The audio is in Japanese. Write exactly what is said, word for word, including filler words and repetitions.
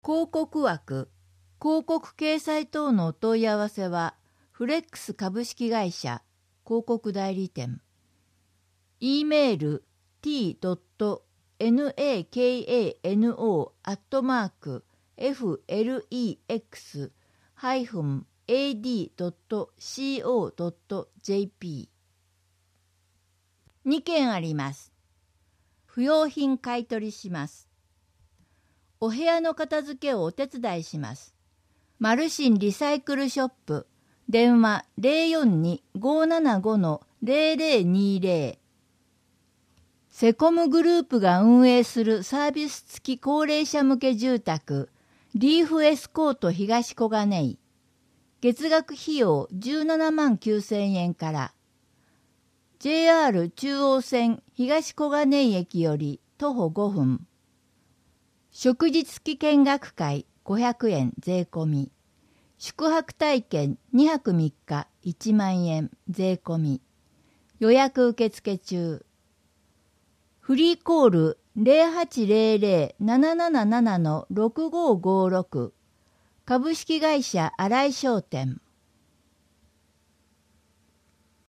広告枠、広告掲載等のお問い合わせは、フレックス株式会社広告代理店。E メール ティー ドット ネカノ アットマーク エフエルイーエックス ハイフン エーディー ドット シーオー ドット ジェーピー。にけんあります。不用品買取します。お部屋の片付けをお手伝いします。マルシンリサイクルショップ。電話 ゼロよんに ごーななご ゼロゼロにゼロ。セコムグループが運営するサービス付き高齢者向け住宅、リーフエスコート東小金井。月額費用じゅうななまんきゅうせんえんから。ジェイアール 中央線東小金井駅より徒歩ごふん。食事付き見学会ごひゃくえん税込み。宿泊体験にはくみっかいちまんえん税込み。予約受付中。フリーコール ゼロはちゼロゼロ ななななな ろくごごろく。株式会社新井商店。